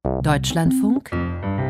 Deutschlandfunk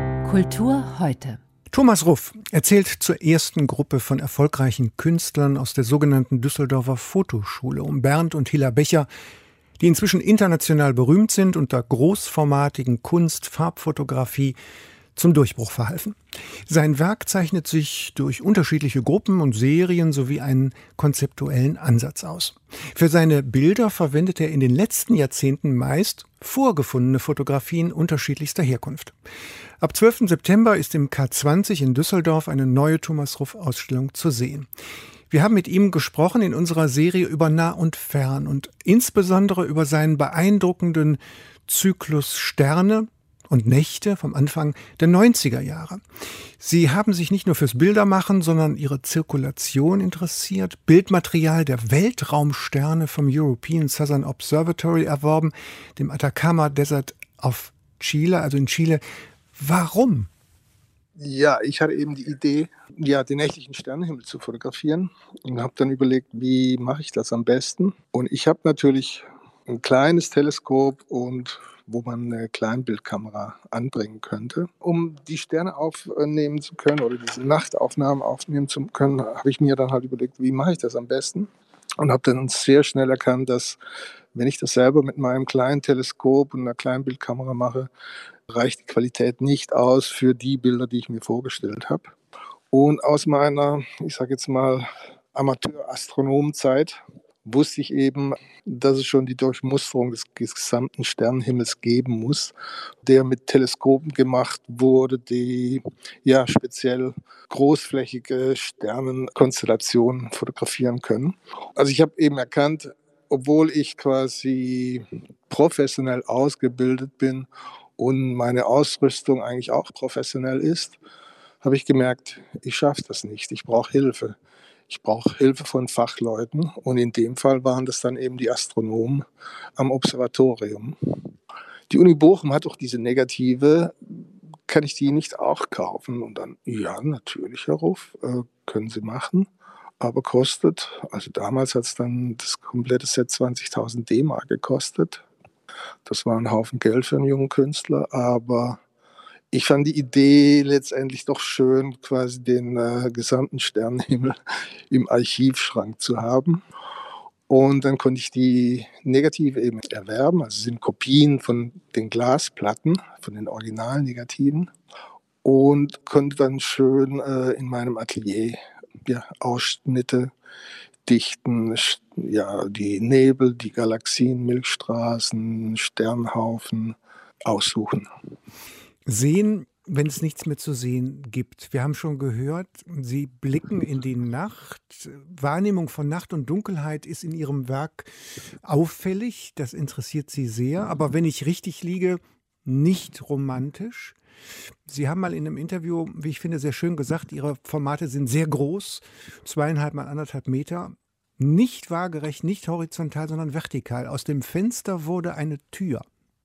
Kultur heute. Thomas Ruff erzählt zur ersten Gruppe von erfolgreichen Künstlern aus der sogenannten Düsseldorfer Fotoschule um Bernd und Hilla Becher, die inzwischen international berühmt sind und der großformatigen Kunst, Farbfotografie zum Durchbruch verhalfen. Sein Werk zeichnet sich durch unterschiedliche Gruppen und Serien sowie einen konzeptuellen Ansatz aus. Für seine Bilder verwendet er in den letzten Jahrzehnten meist vorgefundene Fotografien unterschiedlichster Herkunft. Ab 12. September ist im K20 in Düsseldorf eine neue Thomas Ruff-Ausstellung zu sehen. Wir haben mit ihm gesprochen in unserer Serie über Nah und Fern und insbesondere über seinen beeindruckenden Zyklus Sterne und Nächte vom Anfang der 90er Jahre. Sie haben sich nicht nur fürs Bildermachen, sondern ihre Zirkulation interessiert, Bildmaterial der Weltraumsterne vom European Southern Observatory erworben, dem Atacama Desert auf Chile, also in Chile. Warum? Ja, ich hatte eben die Idee, den nächtlichen Sternenhimmel zu fotografieren und habe dann überlegt, wie mache ich das am besten? Und ich habe natürlich ein kleines Teleskop und wo man eine Kleinbildkamera anbringen könnte. Um die Sterne aufnehmen zu können oder diese Nachtaufnahmen aufnehmen zu können, habe ich mir dann halt überlegt, wie mache ich das am besten? Und habe dann sehr schnell erkannt, dass wenn ich das selber mit meinem kleinen Teleskop und einer Kleinbildkamera mache, reicht die Qualität nicht aus für die Bilder, die ich mir vorgestellt habe. Und aus meiner, ich sage jetzt mal, Amateur-Astronomenzeit wusste ich eben, dass es schon die Durchmusterung des gesamten Sternenhimmels geben muss, der mit Teleskopen gemacht wurde, die speziell großflächige Sternenkonstellationen fotografieren können. Also ich habe eben erkannt, obwohl ich quasi professionell ausgebildet bin und meine Ausrüstung eigentlich auch professionell ist, habe ich gemerkt, ich schaffe das nicht, ich brauche Hilfe. Ich brauche Hilfe von Fachleuten und in dem Fall waren das dann eben die Astronomen am Observatorium. Die Uni Bochum hat auch diese Negative, kann ich die nicht auch kaufen? Und dann, ja, natürlich, Herr Ruff, können Sie machen, aber kostet, also damals hat es dann das komplette Set 20.000 D-Mark gekostet. Das war ein Haufen Geld für einen jungen Künstler, aber ich fand die Idee letztendlich doch schön, quasi den gesamten Sternenhimmel im Archivschrank zu haben. Und dann konnte ich die Negative eben erwerben. Also es sind Kopien von den Glasplatten, von den Originalnegativen. Und konnte dann schön in meinem Atelier Ausschnitte dichten, die Nebel, die Galaxien, Milchstraßen, Sternhaufen aussuchen. Sehen, wenn es nichts mehr zu sehen gibt. Wir haben schon gehört, Sie blicken in die Nacht. Wahrnehmung von Nacht und Dunkelheit ist in Ihrem Werk auffällig. Das interessiert Sie sehr. Aber wenn ich richtig liege, nicht romantisch. Sie haben mal in einem Interview, wie ich finde, sehr schön gesagt, Ihre Formate sind sehr groß, 2,5 mal 1,5 Meter. Nicht waagerecht, nicht horizontal, sondern vertikal. Aus dem Fenster wurde eine Tür.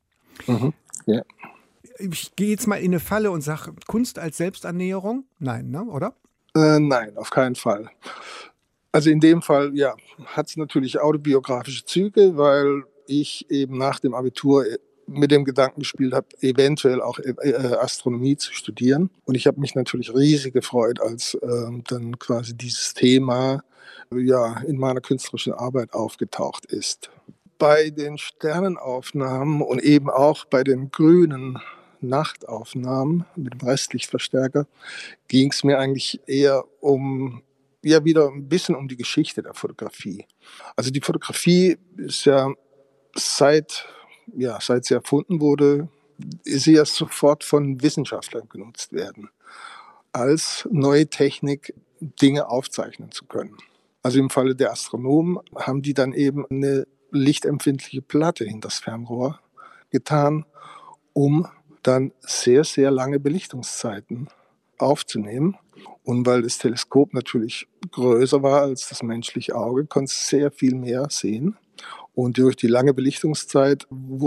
Ja. Ich gehe jetzt mal in eine Falle und sage, Kunst als Selbstannäherung? Nein, ne? Oder? Nein, auf keinen Fall. Also in dem Fall, hat es natürlich autobiografische Züge, weil ich eben nach dem Abitur mit dem Gedanken gespielt habe, eventuell auch Astronomie zu studieren. Und ich habe mich natürlich riesig gefreut, als dann quasi dieses Thema in meiner künstlerischen Arbeit aufgetaucht ist. Bei den Sternenaufnahmen und eben auch bei den grünen Nachtaufnahmen mit dem Restlichtverstärker ging es mir eigentlich eher wieder ein bisschen um die Geschichte der Fotografie. Also die Fotografie ist seit sie erfunden wurde, ist sie sofort von Wissenschaftlern genutzt werden, als neue Technik Dinge aufzeichnen zu können. Also im Falle der Astronomen haben die dann eben eine lichtempfindliche Platte in das Fernrohr getan, um dann sehr, sehr lange Belichtungszeiten aufzunehmen. Und weil das Teleskop natürlich größer war als das menschliche Auge, konnte es sehr viel mehr sehen. Und durch die lange Belichtungszeit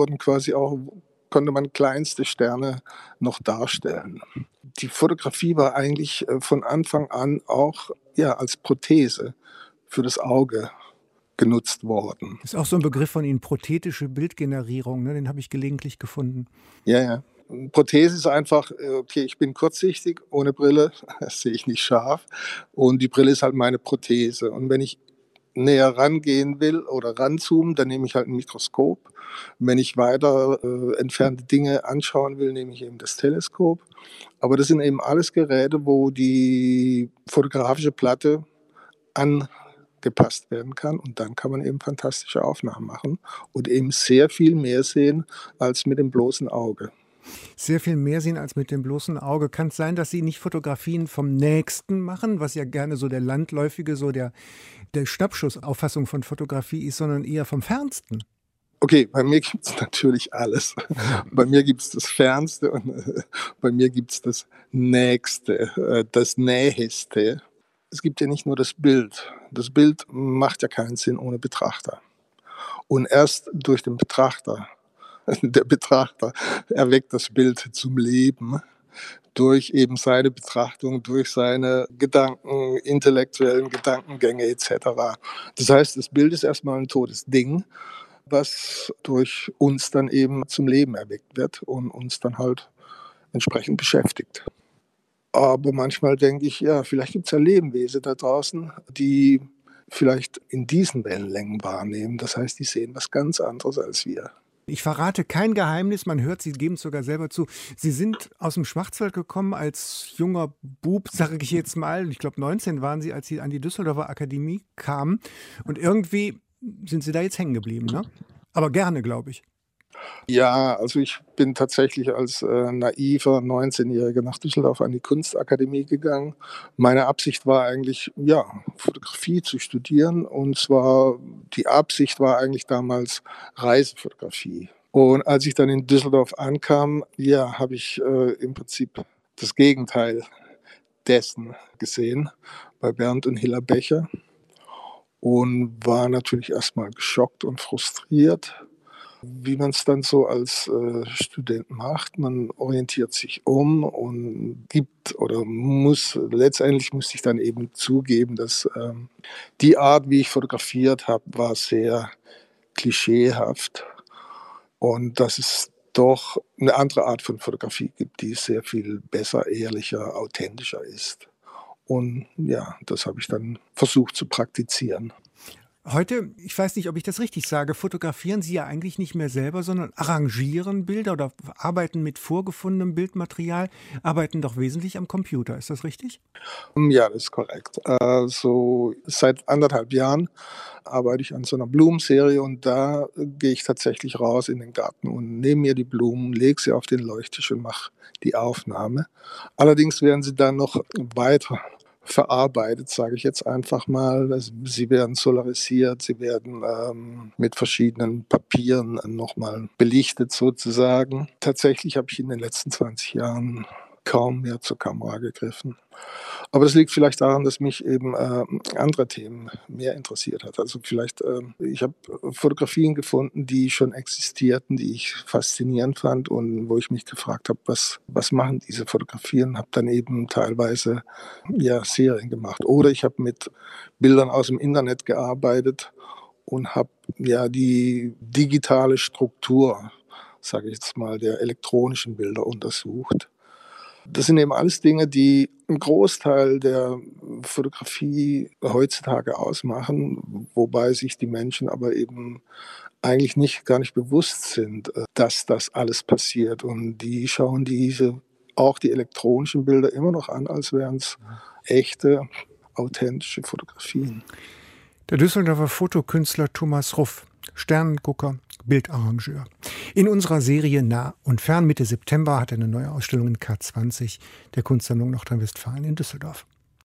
konnte man kleinste Sterne noch darstellen. Die Fotografie war eigentlich von Anfang an auch als Prothese für das Auge genutzt worden. Das ist auch so ein Begriff von Ihnen, prothetische Bildgenerierung, ne? Den habe ich gelegentlich gefunden. Ja. Prothese ist einfach, okay, ich bin kurzsichtig, ohne Brille sehe ich nicht scharf und die Brille ist halt meine Prothese. Und wenn ich näher rangehen will oder ranzoomen, dann nehme ich halt ein Mikroskop. Wenn ich weiter entfernte Dinge anschauen will, nehme ich eben das Teleskop. Aber das sind eben alles Geräte, wo die fotografische Platte angepasst werden kann und dann kann man eben fantastische Aufnahmen machen und eben sehr viel mehr sehen als mit dem bloßen Auge. Sehr viel mehr sehen als mit dem bloßen Auge. Kann es sein, dass Sie nicht Fotografien vom Nächsten machen, was ja gerne so der landläufige, so der Schnappschussauffassung von Fotografie ist, sondern eher vom Fernsten? Okay, bei mir gibt es natürlich alles. Bei mir gibt es das Fernste und bei mir gibt es das Nächste, das Näheste. Es gibt ja nicht nur das Bild. Das Bild macht ja keinen Sinn ohne Betrachter. Und erst durch den Betrachter, der Betrachter erweckt das Bild zum Leben, durch eben seine Betrachtung, durch seine Gedanken, intellektuellen Gedankengänge etc. Das heißt, das Bild ist erstmal ein totes Ding, was durch uns dann eben zum Leben erweckt wird und uns dann halt entsprechend beschäftigt. Aber manchmal denke ich, ja, vielleicht gibt es ja Lebewesen da draußen, die vielleicht in diesen Wellenlängen wahrnehmen. Das heißt, die sehen was ganz anderes als wir. Ich verrate kein Geheimnis, man hört, Sie geben es sogar selber zu. Sie sind aus dem Schwarzwald gekommen als junger Bub, sage ich jetzt mal. Ich glaube, 19 waren Sie, als Sie an die Düsseldorfer Akademie kamen. Und irgendwie sind Sie da jetzt hängen geblieben, ne? Aber gerne, glaube ich. Ja, also ich bin tatsächlich als naiver 19-Jähriger nach Düsseldorf an die Kunstakademie gegangen. Meine Absicht war eigentlich, ja, Fotografie zu studieren. Und zwar, die Absicht war eigentlich damals Reisefotografie. Und als ich dann in Düsseldorf ankam, ja, habe ich im Prinzip das Gegenteil dessen gesehen bei Bernd und Hilla Becher und war natürlich erstmal geschockt und frustriert, wie man es dann so als Student macht. Man orientiert sich um und gibt oder letztendlich musste ich dann eben zugeben, dass die Art, wie ich fotografiert habe, war sehr klischeehaft und dass es doch eine andere Art von Fotografie gibt, die sehr viel besser, ehrlicher, authentischer ist. Und ja, das habe ich dann versucht zu praktizieren. Heute, ich weiß nicht, ob ich das richtig sage, fotografieren Sie ja eigentlich nicht mehr selber, sondern arrangieren Bilder oder arbeiten mit vorgefundenem Bildmaterial, arbeiten doch wesentlich am Computer. Ist das richtig? Ja, das ist korrekt. Also seit 1,5 Jahren arbeite ich an so einer Blumenserie und da gehe ich tatsächlich raus in den Garten und nehme mir die Blumen, lege sie auf den Leuchttisch und mache die Aufnahme. Allerdings werden sie dann noch weiter verarbeitet, sage ich jetzt einfach mal. Sie werden solarisiert, sie werden mit verschiedenen Papieren nochmal belichtet sozusagen. Tatsächlich habe ich in den letzten 20 Jahren kaum mehr zur Kamera gegriffen. Aber das liegt vielleicht daran, dass mich eben andere Themen mehr interessiert hat. Also vielleicht, ich habe Fotografien gefunden, die schon existierten, die ich faszinierend fand und wo ich mich gefragt habe, was machen diese Fotografien? Habe dann eben teilweise ja, Serien gemacht. Oder ich habe mit Bildern aus dem Internet gearbeitet und habe ja die digitale Struktur, sage ich jetzt mal, der elektronischen Bilder untersucht. Das sind eben alles Dinge, die einen Großteil der Fotografie heutzutage ausmachen, wobei sich die Menschen aber eben eigentlich gar nicht bewusst sind, dass das alles passiert. Und die schauen auch die elektronischen Bilder immer noch an, als wären es echte, authentische Fotografien. Der Düsseldorfer Fotokünstler Thomas Ruff, Sternengucker, Bildarrangeur. In unserer Serie Nah und Fern Mitte September hat er eine neue Ausstellung in K20 der Kunstsammlung Nordrhein-Westfalen in Düsseldorf.